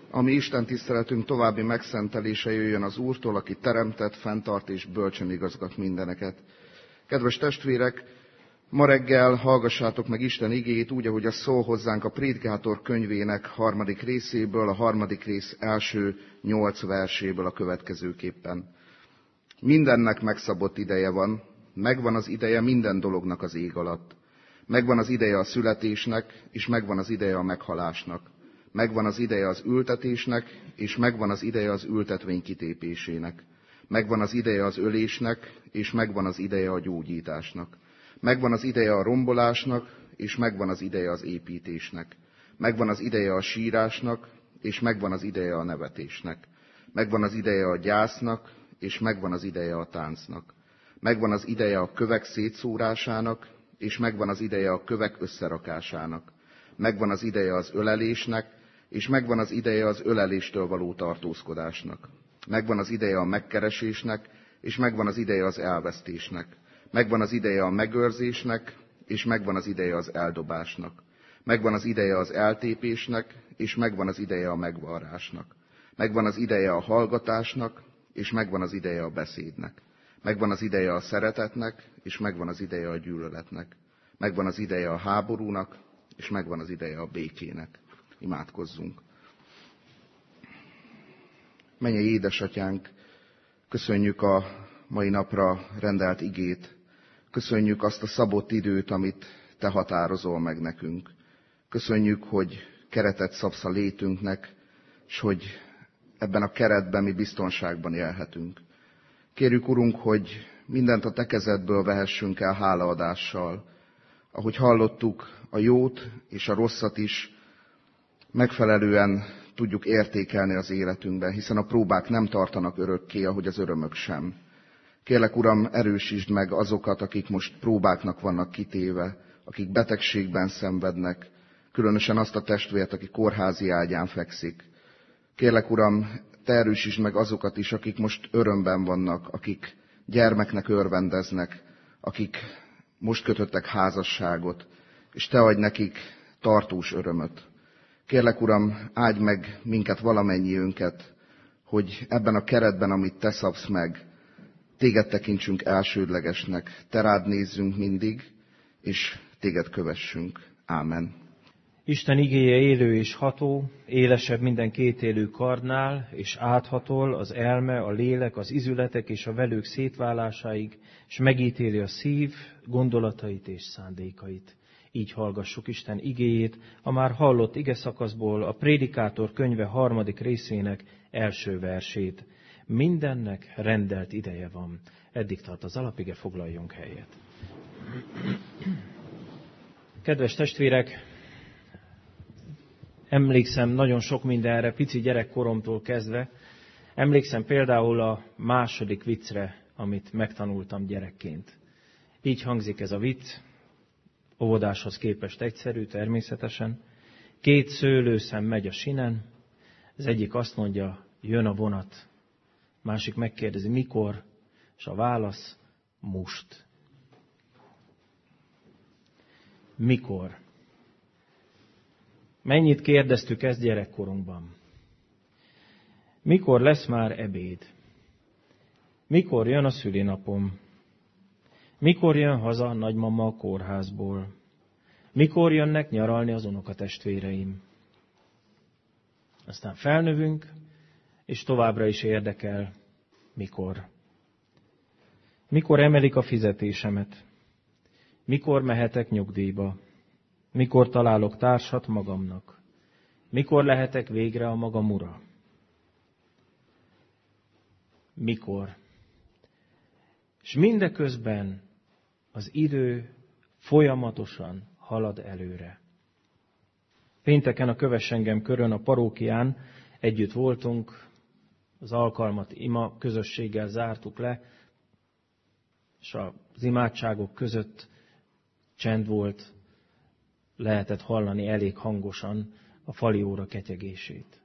A mi Isten tiszteletünk további megszentelése jöjjön az Úrtól, aki teremtett, fenntart és bölcsen igazgat mindeneket. Kedves testvérek, ma reggel hallgassátok meg Isten igéjét úgy, ahogy az szól hozzánk a Prédikátor könyvének 3. részéből, a 3. rész első 8 verséből a következőképpen. Mindennek megszabott ideje van, megvan az ideje minden dolognak az ég alatt. Megvan az ideje a születésnek, és megvan az ideje a meghalásnak. Megvan az ideje az ültetésnek, és megvan az ideje az ültetvény kitépésének. Megvan az ideje az ölésnek, és megvan az ideje a gyógyításnak. Megvan az ideje a rombolásnak, és megvan az ideje az építésnek. Megvan az ideje a sírásnak, és megvan az ideje a nevetésnek. Megvan az ideje a gyásznak, és megvan az ideje a táncnak. Megvan az ideje a kövek szétszórásának, és megvan az ideje a kövek összerakásának. Megvan az ideje az ölelésnek, és megvan az ideje az öleléstől való tartózkodásnak. Megvan az ideje a megkeresésnek, és megvan az ideje az elvesztésnek. Megvan az ideje a megőrzésnek, és megvan az ideje az eldobásnak. Megvan az ideje az eltépésnek, és megvan az ideje a megvarrásnak. Megvan az ideje a hallgatásnak, és megvan az ideje a beszédnek. Megvan az ideje a szeretetnek, és megvan az ideje a gyűlöletnek. Megvan az ideje a háborúnak, és megvan az ideje a békének. Imádkozzunk. Mennyei édesatyánk, köszönjük a mai napra rendelt igét. Köszönjük azt a szabott időt, amit te határozol meg nekünk. Köszönjük, hogy keretet szabsz a létünknek, és hogy ebben a keretben mi biztonságban élhetünk. Kérjük, Urunk, hogy mindent a te kezedből vehessünk el hálaadással. Ahogy hallottuk, a jót és a rosszat is megfelelően tudjuk értékelni az életünkben, hiszen a próbák nem tartanak örökké, ahogy az örömök sem. Kérlek, Uram, erősítsd meg azokat, akik most próbáknak vannak kitéve, akik betegségben szenvednek, különösen azt a testvért, aki kórházi ágyán fekszik. Kérlek, Uram, te erősítsd meg azokat is, akik most örömben vannak, akik gyermeknek örvendeznek, akik most kötöttek házasságot, és te adj nekik tartós örömöt. Kérlek, Uram, áldj meg minket valamennyiünket, hogy ebben a keretben, amit te szabsz meg, téged tekintsünk elsődlegesnek, te rád nézzünk mindig, és téged kövessünk. Ámen. Isten igéje élő és ható, élesebb minden kétélű kardnál, és áthatol az elme, a lélek, az izületek és a velők szétválásáig, és megítéli a szív, gondolatait és szándékait. Így hallgassuk Isten igéjét, a már hallott igeszakaszból, a Prédikátor könyve 3. részének első versét. Mindennek rendelt ideje van. Eddig tart az alapige, foglaljunk helyet. Kedves testvérek, emlékszem nagyon sok mindenre, pici gyerekkoromtól kezdve. Emlékszem például a második viccre, amit megtanultam gyerekként. Így hangzik ez a vicc, óvodáshoz képest egyszerű, természetesen. 2 szőlőszem megy a sinen, az egyik azt mondja, jön a vonat. Másik megkérdezi, mikor, és a válasz, most. Mikor? Mennyit kérdeztük ezt gyerekkorunkban? Mikor lesz már ebéd? Mikor jön a szülinapom? Mikor jön haza nagymama a kórházból? Mikor jönnek nyaralni az unokatestvéreim? Aztán felnövünk, és továbbra is érdekel, mikor. Mikor emelik a fizetésemet? Mikor mehetek nyugdíjba? Mikor találok társat magamnak? Mikor lehetek végre a magam ura? Mikor? És mindeközben az idő folyamatosan halad előre. Pénteken a Kövess engem körön a parókián együtt voltunk, az alkalmat ima közösséggel zártuk le, és az imádságok között csend volt, lehetett hallani elég hangosan a fali óra ketyegését.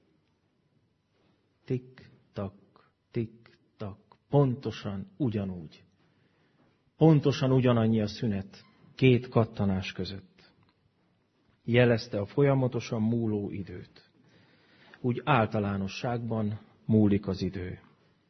Tik-tak, tik-tak, pontosan ugyanúgy. Pontosan ugyanannyi a szünet 2 kattanás között. Jelezte a folyamatosan múló időt. úgy általánosságban múlik az idő.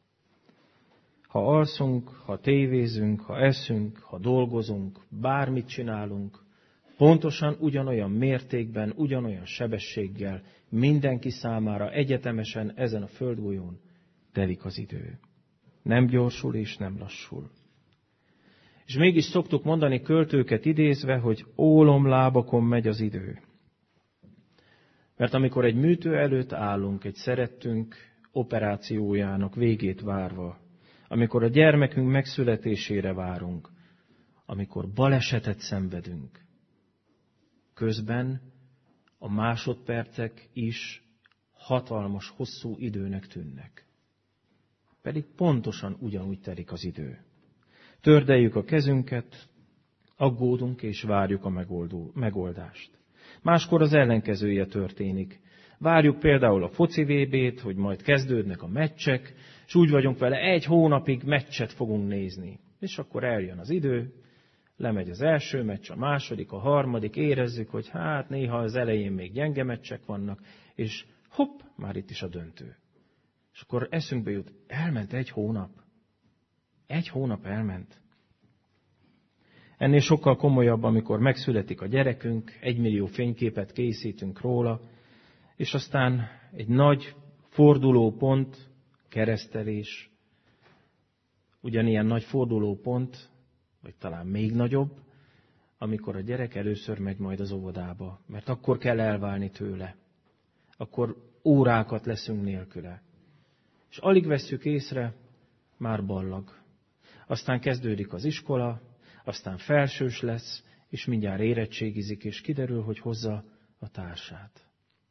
Ha alszunk, ha tévézünk, ha eszünk, ha dolgozunk, bármit csinálunk, pontosan ugyanolyan mértékben, ugyanolyan sebességgel mindenki számára egyetemesen ezen a földgolyón telik az idő. Nem gyorsul és nem lassul. És mégis szoktuk mondani költőket idézve, hogy ólomlábakon megy az idő. Mert amikor egy műtő előtt állunk, egy szerettünk operációjának végét várva, amikor a gyermekünk megszületésére várunk, amikor balesetet szenvedünk, közben a másodpercek is hatalmas, hosszú időnek tűnnek. Pedig pontosan ugyanúgy telik az idő. Tördeljük a kezünket, aggódunk és várjuk a megoldást. Máskor az ellenkezője történik. Várjuk például a foci VB-t, hogy majd kezdődnek a meccsek, és úgy vagyunk vele, 1 hónapig meccset fogunk nézni. És akkor eljön az idő, lemegy az első meccs, a második, a harmadik, érezzük, hogy hát néha az elején még gyenge meccsek vannak, és hopp, már itt is a döntő. És akkor eszünkbe jut, elment 1 hónap. 1 hónap elment. Ennél sokkal komolyabb, amikor megszületik a gyerekünk, 1 millió fényképet készítünk róla, és aztán egy nagy fordulópont, keresztelés, ugyanilyen nagy fordulópont, vagy talán még nagyobb, amikor a gyerek először megy majd az óvodába, mert akkor kell elválni tőle. Akkor órákat leszünk nélküle. És alig vesszük észre, már ballag. Aztán kezdődik az iskola, aztán felsős lesz, és mindjárt érettségizik, és kiderül, hogy hozza a társát.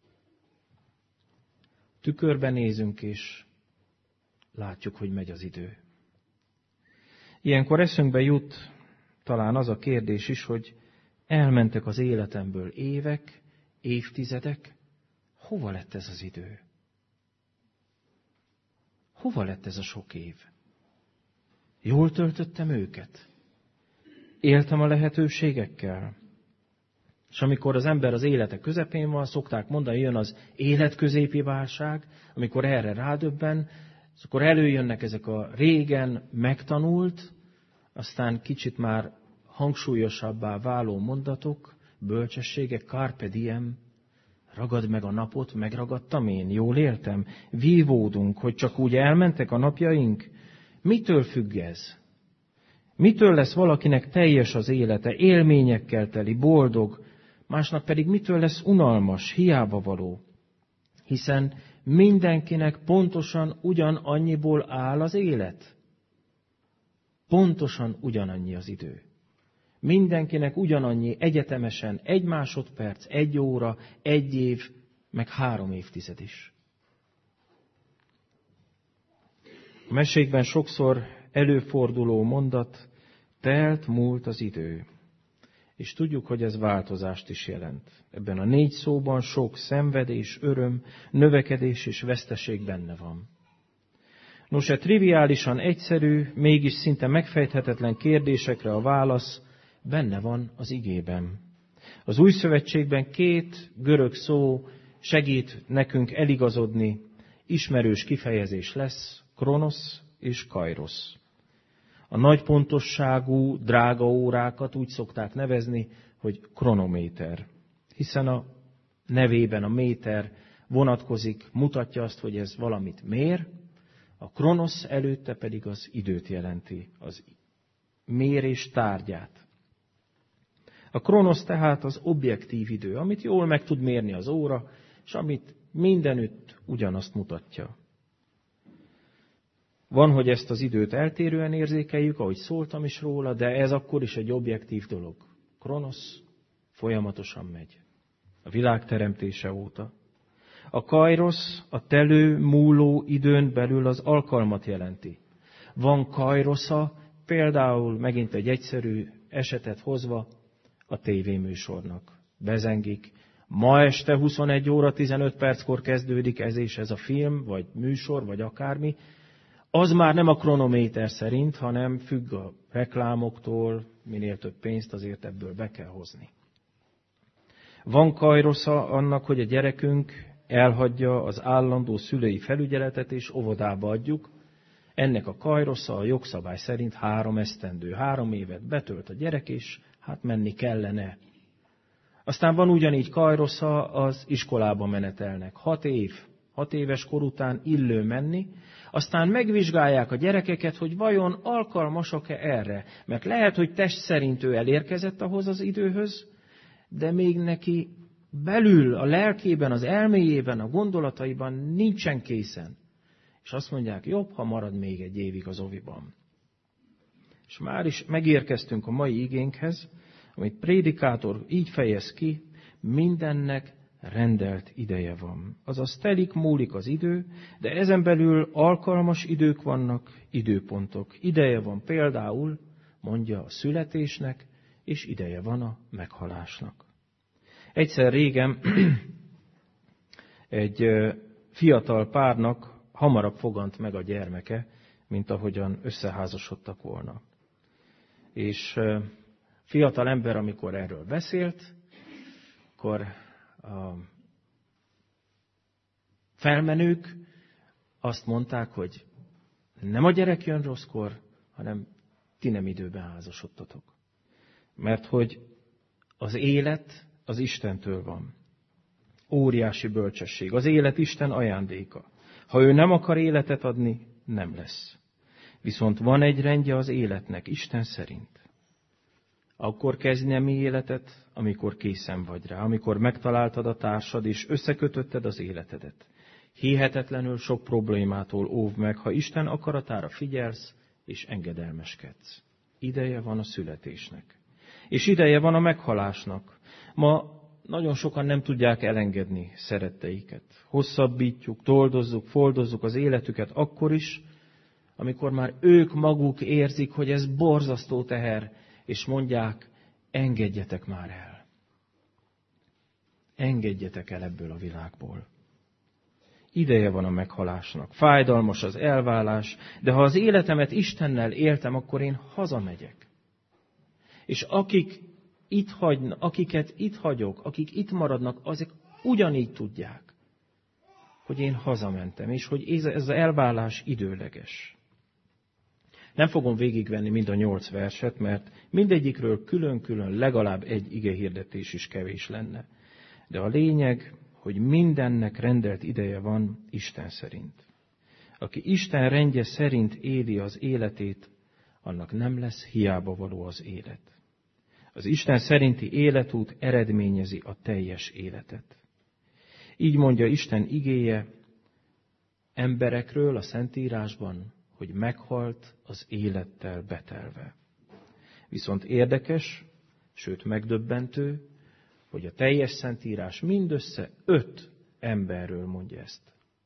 Tükörben nézünk, és látjuk, hogy megy az idő. Ilyenkor eszünkbe jut talán az a kérdés is, hogy elmentek az életemből évek, évtizedek, hova lett ez az idő? Hova lett ez a sok év? Jól töltöttem őket? Éltem a lehetőségekkel? És amikor az ember az élete közepén van, szokták mondani, jön az életközépi válság, amikor erre rádöbben, akkor előjönnek ezek a régen megtanult, aztán kicsit már hangsúlyosabbá váló mondatok, bölcsességek, carpe diem, ragad meg a napot, megragadtam én, jól éltem, vívódunk, hogy csak úgy elmentek a napjaink. Mitől függ ez? Mitől lesz valakinek teljes az élete, élményekkel teli, boldog, másnak pedig mitől lesz unalmas, hiába való? Hiszen mindenkinek pontosan ugyanannyiból áll az élet. Pontosan ugyanannyi az idő. Mindenkinek ugyanannyi egyetemesen 1 másodperc, 1 óra, 1 év, meg 3 évtized is. A mesékben sokszor előforduló mondat, telt, múlt az idő. És tudjuk, hogy ez változást is jelent. Ebben a 4 szóban sok szenvedés, öröm, növekedés és veszteség benne van. Nos, triviálisan egyszerű, mégis szinte megfejthetetlen kérdésekre a válasz benne van az igében. Az Új Szövetségben 2 görög szó segít nekünk eligazodni, ismerős kifejezés lesz, kronosz és kairosz. A nagy pontosságú, drága órákat úgy szokták nevezni, hogy kronométer. Hiszen a nevében a méter vonatkozik, mutatja azt, hogy ez valamit mér, a kronosz előtte pedig az időt jelenti, az mérés tárgyát. A kronosz tehát az objektív idő, amit jól meg tud mérni az óra, és amit mindenütt ugyanazt mutatja. Van, hogy ezt az időt eltérően érzékeljük, ahogy szóltam is róla, de ez akkor is egy objektív dolog. Kronosz folyamatosan megy. A világ teremtése óta. A kairosz a telő, múló időn belül az alkalmat jelenti. Van kairosza, például megint egy egyszerű esetet hozva a tévéműsornak. Bezengik. Ma este 21 óra 15 perckor kezdődik ez és ez a film, vagy műsor, vagy akármi. Az már nem a kronométer szerint, hanem függ a reklámoktól, minél több pénzt azért ebből be kell hozni. Van kairosza annak, hogy a gyerekünk elhagyja az állandó szülői felügyeletet, és óvodába adjuk. Ennek a kajrosza a jogszabály szerint 3 esztendő. 3 évet betölt a gyerek, és hát menni kellene. Aztán van ugyanígy kajrosza, az iskolába menetelnek. 6 éves kor után illő menni, aztán megvizsgálják a gyerekeket, hogy vajon alkalmasak-e erre. Mert lehet, hogy test szerint ő elérkezett ahhoz az időhöz, de még neki belül, a lelkében, az elméjében, a gondolataiban nincsen készen. És azt mondják, jobb, ha marad még 1 évig az oviban. És már is megérkeztünk a mai igénkhez, amit prédikátor így fejez ki, mindennek rendelt ideje van. Azaz telik, múlik az idő, de ezen belül alkalmas idők vannak, időpontok. Ideje van például, mondja, a születésnek, és ideje van a meghalásnak. Egyszer régen egy fiatal párnak hamarabb fogant meg a gyermeke, mint ahogyan összeházasodtak volna. És fiatal ember, amikor erről beszélt, akkor a felmenők azt mondták, hogy nem a gyerek jön rosszkor, hanem ti nem időben házasodtatok. Mert hogy az élet az Istentől van. Óriási bölcsesség. Az élet Isten ajándéka. Ha ő nem akar életet adni, nem lesz. Viszont van egy rendje az életnek, Isten szerint. Akkor kezdj nemi életet, amikor készen vagy rá, amikor megtaláltad a társad, és összekötötted az életedet. Hihetetlenül sok problémától óvd meg, ha Isten akaratára figyelsz, és engedelmeskedsz. Ideje van a születésnek. És ideje van a meghalásnak. Ma nagyon sokan nem tudják elengedni szeretteiket. Hosszabbítjuk, toldozzuk, foldozzuk az életüket akkor is, amikor már ők maguk érzik, hogy ez borzasztó teher, és mondják, engedjetek már el. Engedjetek el ebből a világból. Ideje van a meghalásnak. Fájdalmas az elválás, de ha az életemet Istennel éltem, akkor én hazamegyek. És akiket itt hagyok, akik itt maradnak, azok ugyanígy tudják, hogy én hazamentem, és hogy ez az elválás időleges. Nem fogom végigvenni mind a 8 verset, mert mindegyikről külön-külön legalább egy igehirdetés is kevés lenne. De a lényeg, hogy mindennek rendelt ideje van Isten szerint. Aki Isten rendje szerint éli az életét, annak nem lesz hiába való az élet. Az Isten szerinti életút eredményezi a teljes életet. Így mondja Isten igéje emberekről a Szentírásban, hogy meghalt az élettel betelve. Viszont érdekes, sőt megdöbbentő, hogy a teljes Szentírás mindössze 5 emberről mondja ezt.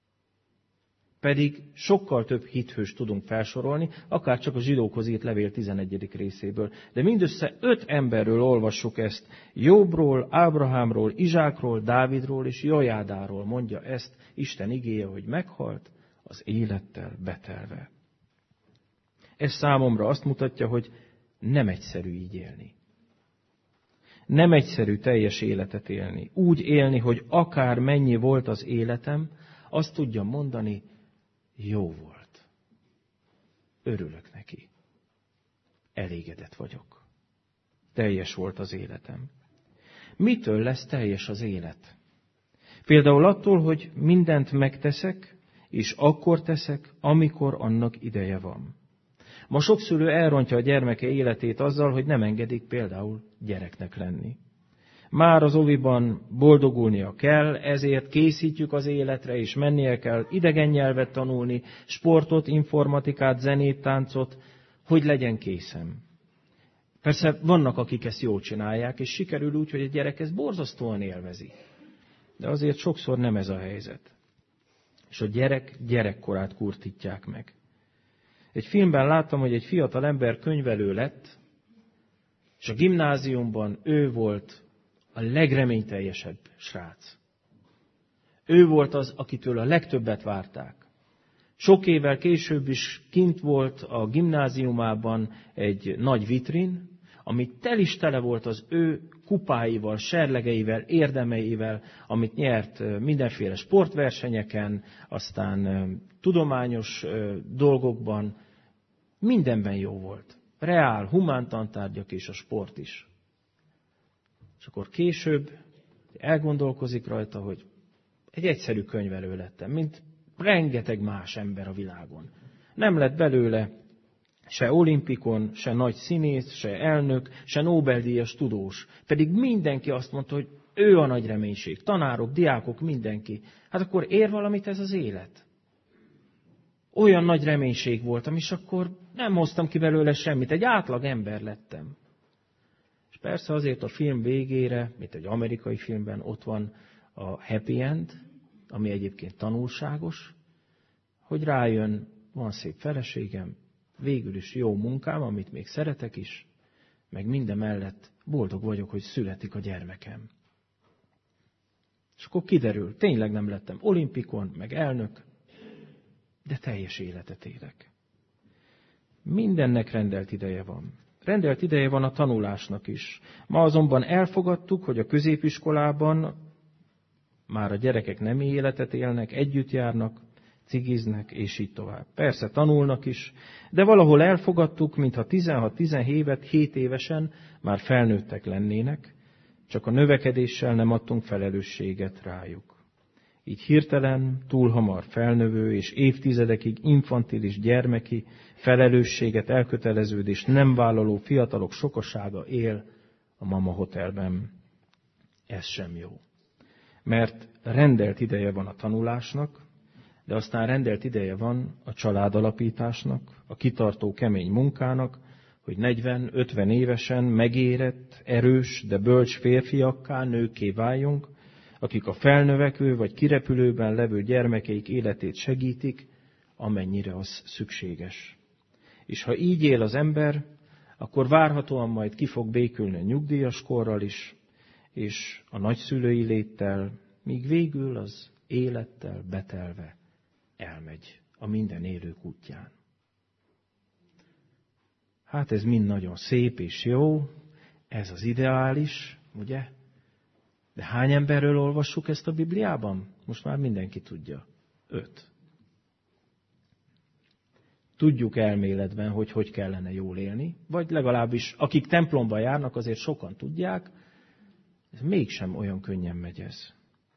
Pedig sokkal több hithőst tudunk felsorolni, akár csak a zsidókhoz írt levél 11. részéből. De mindössze 5 emberről olvassuk ezt. Jobbról, Ábrahámról, Izsákról, Dávidról és Jojádáról mondja ezt Isten igéje, hogy meghalt az élettel betelve. Ez számomra azt mutatja, hogy nem egyszerű így élni. Nem egyszerű teljes életet élni. Úgy élni, hogy akár mennyi volt az életem, azt tudjam mondani, jó volt. Örülök neki. Elégedett vagyok. Teljes volt az életem. Mitől lesz teljes az élet? Például attól, hogy mindent megteszek, és akkor teszek, amikor annak ideje van. Ma sok szülő elrontja a gyermeke életét azzal, hogy nem engedik például gyereknek lenni. Már az oviban boldogulnia kell, ezért készítjük az életre, és mennie kell idegen nyelvet tanulni, sportot, informatikát, zenét, táncot, hogy legyen készen. Persze vannak, akik ezt jól csinálják, és sikerül úgy, hogy a gyerek ezt borzasztóan élvezi. De azért sokszor nem ez a helyzet. És a gyerek gyerekkorát kurtítják meg. Egy filmben láttam, hogy egy fiatal ember könyvelő lett, és a gimnáziumban ő volt a legreményteljesebb srác. Ő volt az, akitől a legtöbbet várták. Sok évvel később is kint volt a gimnáziumában egy nagy vitrin, ami tel is tele volt az ő kupáival, serlegeivel, érdemeivel, amit nyert mindenféle sportversenyeken, aztán tudományos dolgokban, mindenben jó volt. Reál, humán tantárgyak és a sport is. És akkor később elgondolkozik rajta, hogy egy egyszerű könyvelő lettem, mint rengeteg más ember a világon. Nem lett belőle se olimpikon, se nagy színész, se elnök, se Nobel-díjas tudós. Pedig mindenki azt mondta, hogy ő a nagy reménység. Tanárok, diákok, mindenki. Hát akkor ér valamit ez az élet? Olyan nagy reménység voltam, és akkor nem hoztam ki belőle semmit. Egy átlag ember lettem. És persze azért a film végére, mint egy amerikai filmben, ott van a happy end, ami egyébként tanulságos, hogy rájön, van szép feleségem, végül is jó munkám, amit még szeretek is, meg minden mellett boldog vagyok, hogy születik a gyermekem. És akkor kiderül, tényleg nem lettem olimpikon, meg elnök, de teljes életet élek. Mindennek rendelt ideje van. Rendelt ideje van a tanulásnak is. Ma azonban elfogadtuk, hogy a középiskolában már a gyerekek nem életet élnek, együtt járnak, cigiznek, és így tovább. Persze tanulnak is, de valahol elfogadtuk, mintha 16-17 évesen már felnőttek lennének, csak a növekedéssel nem adtunk felelősséget rájuk. Így hirtelen, túl hamar felnövő és évtizedekig infantilis gyermeki felelősséget, elköteleződést nem vállaló fiatalok sokasága él a Mama Hotelben. Ez sem jó. Mert rendelt ideje van a tanulásnak, de aztán rendelt ideje van a családalapításnak, a kitartó kemény munkának, hogy 40-50 évesen megérett, erős, de bölcs férfiakká, nőkké váljunk, akik a felnövekvő vagy kirepülőben levő gyermekeik életét segítik, amennyire az szükséges. És ha így él az ember, akkor várhatóan majd ki fog békülni a nyugdíjas korral is, és a nagyszülői léttel, míg végül az élettel betelve elmegy a minden élők útján. Hát ez mind nagyon szép és jó, ez az ideális, ugye? De hány emberről olvassuk ezt a Bibliában? Most már mindenki tudja. 5. Tudjuk elméletben, hogy kellene jól élni, vagy legalábbis akik templomba járnak, azért sokan tudják, ez mégsem olyan könnyen megy ez.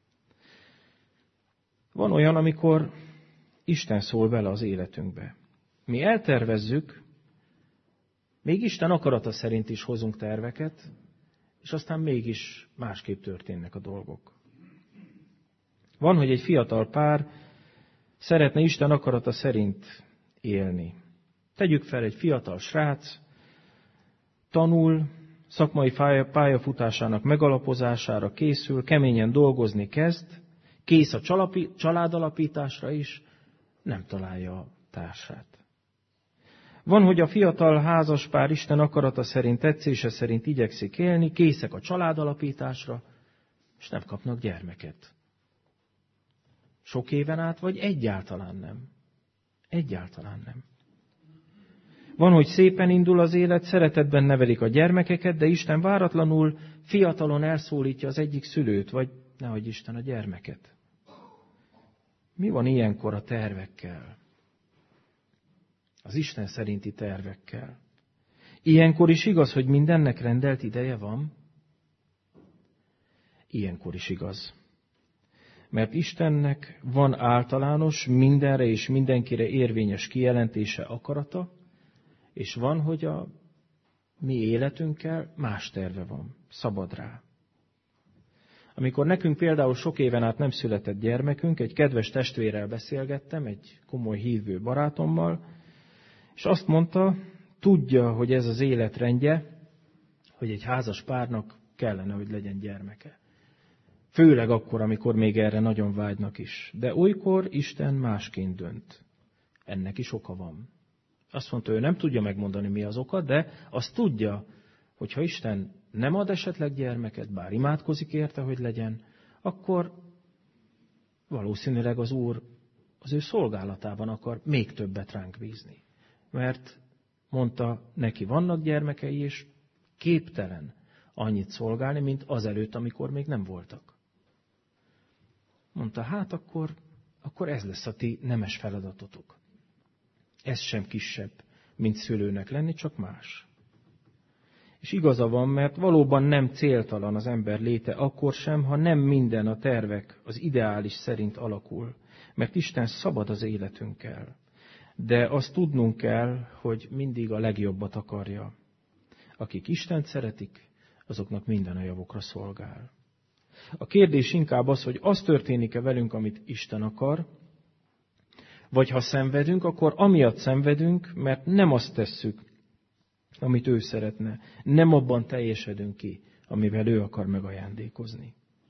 Van olyan, amikor Isten szól bele az életünkbe. Mi eltervezzük, még Isten akarata szerint is hozunk terveket, és aztán mégis másképp történnek a dolgok. Van, hogy egy fiatal pár szeretne Isten akarata szerint élni. Tegyük fel, egy fiatal srác tanul, szakmai pályafutásának megalapozására készül, keményen dolgozni kezd, kész a családalapításra is, nem találja a társát. Van, hogy a fiatal házaspár Isten akarata szerint, tetszése szerint igyekszik élni, készek a családalapításra, és nem kapnak gyermeket. Sok éven át, vagy egyáltalán nem. Egyáltalán nem. Van, hogy szépen indul az élet, szeretetben nevelik a gyermekeket, de Isten váratlanul fiatalon elszólítja az egyik szülőt, vagy nehogy Isten a gyermeket. Mi van ilyenkor a tervekkel? Az Isten szerinti tervekkel. Ilyenkor is igaz, hogy mindennek rendelt ideje van? Ilyenkor is igaz. Mert Istennek van általános, mindenre és mindenkire érvényes kijelentése, akarata, és van, hogy a mi életünkkel más terve van, szabad rá. Amikor nekünk például sok éven át nem született gyermekünk, egy kedves testvérrel beszélgettem, egy komoly hívő barátommal, és azt mondta, tudja, hogy ez az életrendje, hogy egy házas párnak kellene, hogy legyen gyermeke. Főleg akkor, amikor még erre nagyon vágynak is. De olykor Isten másként dönt. Ennek is oka van. Azt mondta, ő nem tudja megmondani, mi az oka, de azt tudja, hogy ha Isten nem ad esetleg gyermeket, bár imádkozik érte, hogy legyen, akkor valószínűleg az Úr az ő szolgálatában akar még többet ránk bízni. Mert mondta, neki vannak gyermekei, és képtelen annyit szolgálni, mint azelőtt, amikor még nem voltak. Mondta, hát akkor ez lesz a ti nemes feladatotok. Ez sem kisebb, mint szülőnek lenni, csak más. És igaza van, mert valóban nem céltalan az ember léte akkor sem, ha nem minden a tervek, az ideális szerint alakul. Mert Isten szabad az életünkkel. De azt tudnunk kell, hogy mindig a legjobbat akarja. Akik Istent szeretik, azoknak minden a javukra szolgál. A kérdés inkább az, hogy az történik-e velünk, amit Isten akar, vagy ha szenvedünk, akkor amiatt szenvedünk, mert nem azt tesszük, amit ő szeretne. Nem abban teljesedünk ki, amivel ő akar megajándékozni.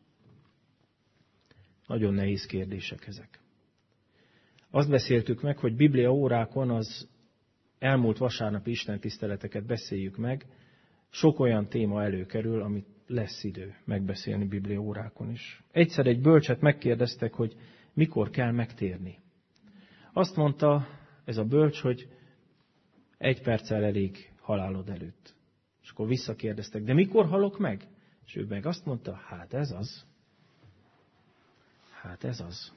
Nagyon nehéz kérdések ezek. Azt beszéltük meg, hogy Biblia órákon az elmúlt vasárnapi istentiszteleteket beszéljük meg. Sok olyan téma előkerül, amit lesz idő megbeszélni Biblia órákon is. Egyszer egy bölcset megkérdeztek, hogy mikor kell megtérni. Azt mondta ez a bölcs, hogy 1 perccel elég halálod előtt. És akkor visszakérdeztek, de mikor halok meg? És ő meg azt mondta, hát ez az. Hát ez az.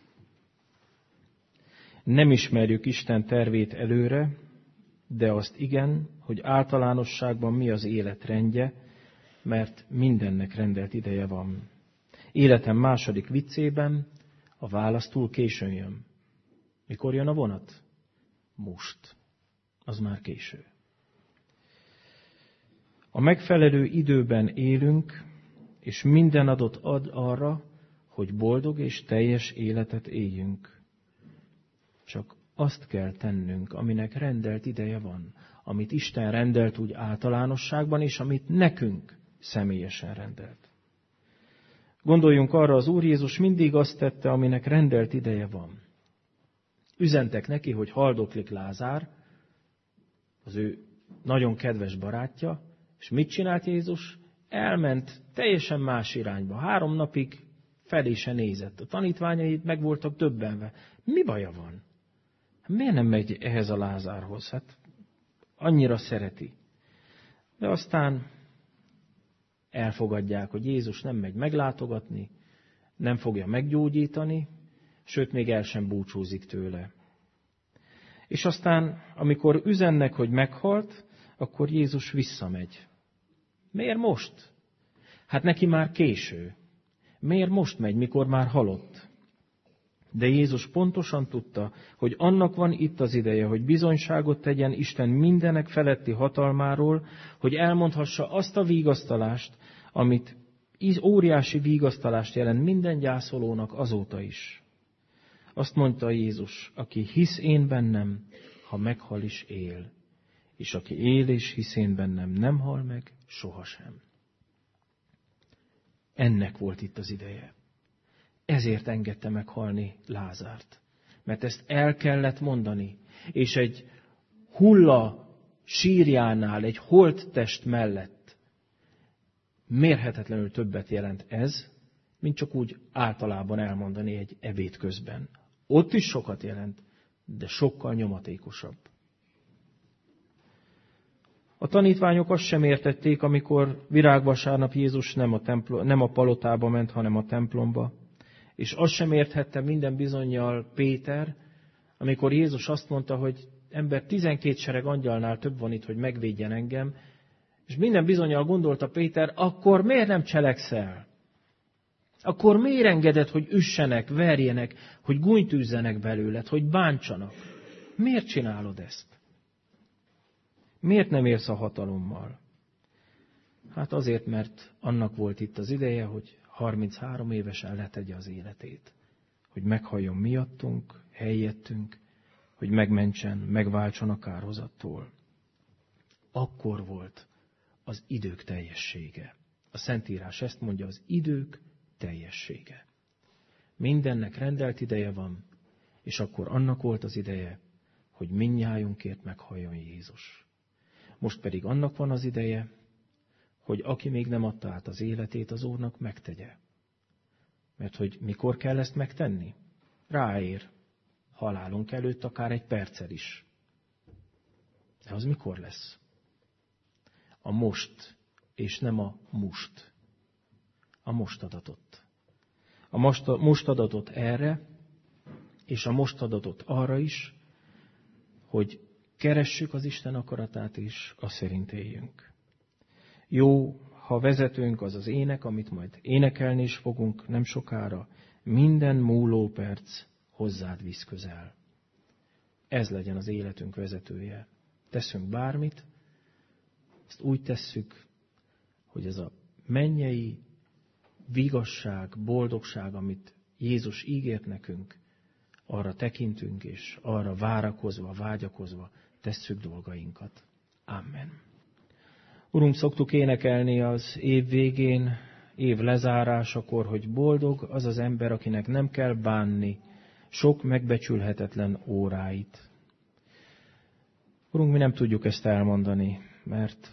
Nem ismerjük Isten tervét előre, de azt igen, hogy általánosságban mi az élet rendje, mert mindennek rendelt ideje van. Életem második viccében a válasz túl későn jön. Mikor jön a vonat? Most. Az már késő. A megfelelő időben élünk, és minden adott ad arra, hogy boldog és teljes életet éljünk. Csak azt kell tennünk, aminek rendelt ideje van, amit Isten rendelt úgy általánosságban, és amit nekünk személyesen rendelt. Gondoljunk arra, az Úr Jézus mindig azt tette, aminek rendelt ideje van. Üzentek neki, hogy haldoklik Lázár, az ő nagyon kedves barátja, és mit csinált Jézus? Elment teljesen más irányba. 3 napig felé se nézett. A tanítványai meg voltak döbbenve. Mi baja van? Miért nem megy ehhez a Lázárhoz? Hát annyira szereti. De aztán elfogadják, hogy Jézus nem megy meglátogatni, nem fogja meggyógyítani, sőt, még el sem búcsúzik tőle. És aztán, amikor üzennek, hogy meghalt, akkor Jézus visszamegy. Miért most? Hát neki már késő. Miért most megy, mikor már halott? De Jézus pontosan tudta, hogy annak van itt az ideje, hogy bizonyságot tegyen Isten mindenek feletti hatalmáról, hogy elmondhassa azt a vigasztalást, amit óriási vigasztalást jelent minden gyászolónak azóta is. Azt mondta Jézus, aki hisz én bennem, ha meghal is él, és aki él és hisz én bennem, nem hal meg sohasem. Ennek volt itt az ideje. Ezért engedte meghalni Lázárt. Mert ezt el kellett mondani. És egy hulla sírjánál, egy holttest mellett mérhetetlenül többet jelent ez, mint csak úgy általában elmondani egy ebéd közben. Ott is sokat jelent, de sokkal nyomatékosabb. A tanítványok azt sem értették, amikor virágvasárnap Jézus nem a palotába ment, hanem a templomba. És azt sem érthette minden bizonnyal Péter, amikor Jézus azt mondta, hogy ember 12 sereg angyalnál több van itt, hogy megvédjen engem, és minden bizonnyal gondolta Péter, akkor miért nem cselekszel? Akkor miért engeded, hogy üssenek, verjenek, hogy gúnytűzzenek belőled, hogy bántsanak? Miért csinálod ezt? Miért nem érsz a hatalommal? Hát azért, mert annak volt itt az ideje, hogy 33 évesen letegye az életét. Hogy meghalljon miattunk, helyettünk, hogy megmentsen, megváltson a kárhozattól. Akkor volt az idők teljessége. A Szentírás ezt mondja, az idők teljessége. Mindennek rendelt ideje van, és akkor annak volt az ideje, hogy mindnyájunkért meghalljon Jézus. Most pedig annak van az ideje, hogy aki még nem adta át az életét az Úrnak, megtegye. Mert hogy mikor kell ezt megtenni? Ráér. Halálunk előtt akár 1 perccel is. De az mikor lesz? A most és nem a must. A mostadatot. A mostadatot erre, és a mostadatot arra is, hogy keressük az Isten akaratát, és azt szerint éljünk. Jó, ha vezetőnk az az ének, amit majd énekelni is fogunk nem sokára, minden múló perc hozzád visz közel. Ez legyen az életünk vezetője. Teszünk bármit, ezt úgy tesszük, hogy ez a mennyei vigasság, boldogság, amit Jézus ígért nekünk, arra tekintünk, és arra várakozva, vágyakozva tesszük dolgainkat. Amen. Urunk, szoktuk énekelni az év végén, év lezárásakor, hogy boldog az az ember, akinek nem kell bánni sok megbecsülhetetlen óráit. Urunk, mi nem tudjuk ezt elmondani, mert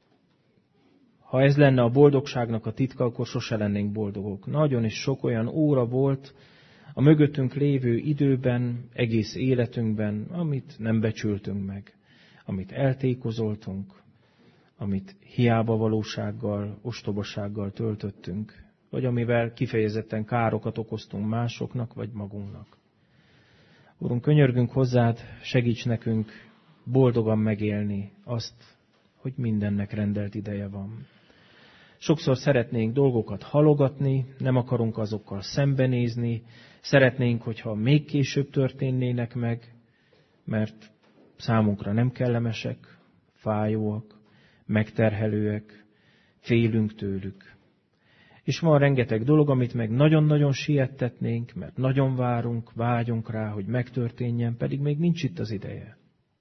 ha ez lenne a boldogságnak a titka, akkor sose lennénk boldogok. Nagyon is sok olyan óra volt a mögöttünk lévő időben, egész életünkben, amit nem becsültünk meg, amit eltékozoltunk, amit hiába valósággal, ostobasággal töltöttünk, vagy amivel kifejezetten károkat okoztunk másoknak, vagy magunknak. Urunk, könyörgünk hozzád, segíts nekünk boldogan megélni azt, hogy mindennek rendelt ideje van. Sokszor szeretnénk dolgokat halogatni, nem akarunk azokkal szembenézni, szeretnénk, hogyha még később történnének meg, mert számunkra nem kellemesek, fájóak, megterhelőek, félünk tőlük. És van rengeteg dolog, amit meg nagyon-nagyon siettetnénk, mert nagyon várunk, vágyunk rá, hogy megtörténjen, pedig még nincs itt az ideje.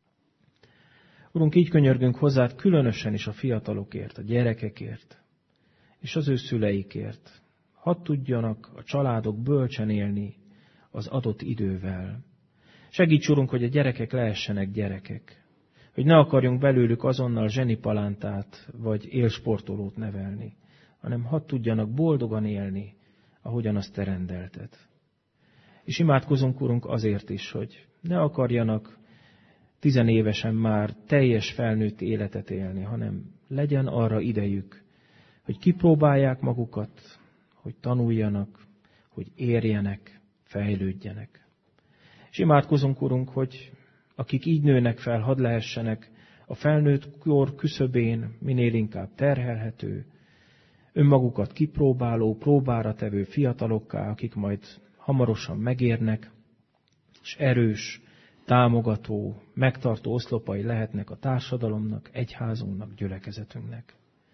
Urunk, így könyörgünk hozzád különösen is a fiatalokért, a gyerekekért, és az ő szüleikért. Hadd tudjanak a családok bölcsen élni az adott idővel. Segíts, Urunk, hogy a gyerekek lehessenek gyerekek, hogy ne akarjunk belőlük azonnal zsenipalántát vagy élsportolót nevelni, hanem hadd tudjanak boldogan élni, ahogyan azt te rendelted. És imádkozunk, Urunk, azért is, hogy ne akarjanak 10 évesen már teljes felnőtt életet élni, hanem legyen arra idejük, hogy kipróbálják magukat, hogy tanuljanak, hogy érjenek, fejlődjenek. És imádkozunk, Urunk, hogy akik így nőnek fel, hadd lehessenek a felnőtt kor küszöbén minél inkább terhelhető, önmagukat kipróbáló, próbára tevő fiatalokká, akik majd hamarosan megérnek, és erős, támogató, megtartó oszlopai lehetnek a társadalomnak, egyházunknak, gyülekezetünknek.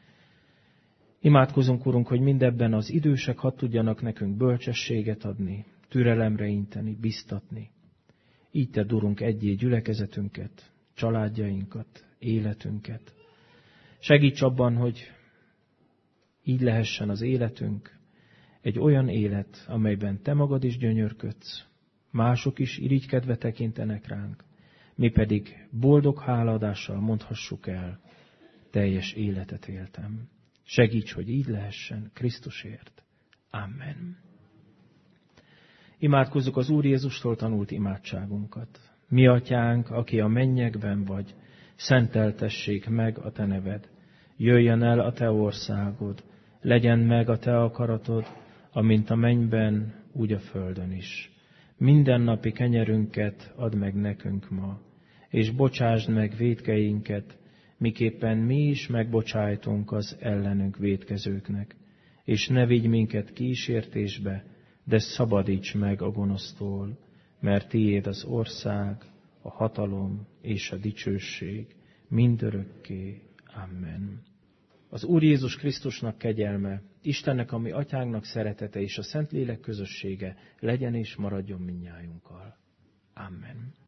Imádkozunk, Urunk, hogy mindebben az idősek hadd tudjanak nekünk bölcsességet adni, türelemre inteni, biztatni. Így tedd, Urunk, egyé gyülekezetünket, családjainkat, életünket. Segíts abban, hogy így lehessen az életünk egy olyan élet, amelyben te magad is gyönyörködsz, mások is irigykedve tekintenek ránk, mi pedig boldog hálaadással mondhassuk el, teljes életet éltem. Segíts, hogy így lehessen Krisztusért. Amen. Imádkozzuk az Úr Jézustól tanult imádságunkat. Mi atyánk, aki a mennyekben vagy, szenteltessék meg a te neved. Jöjjön el a te országod, legyen meg a te akaratod, amint a mennyben, úgy a földön is. Mindennapi kenyerünket add meg nekünk ma, és bocsásd meg vétkeinket, miképpen mi is megbocsájtunk az ellenünk vétkezőknek. És ne vigy minket kísértésbe, de szabadíts meg a gonosztól, mert tiéd az ország, a hatalom és a dicsőség mindörökké. Amen. Az Úr Jézus Krisztusnak kegyelme, Istennek, a mi atyánknak szeretete és a Szentlélek közössége legyen és maradjon mindnyájunkkal. Amen.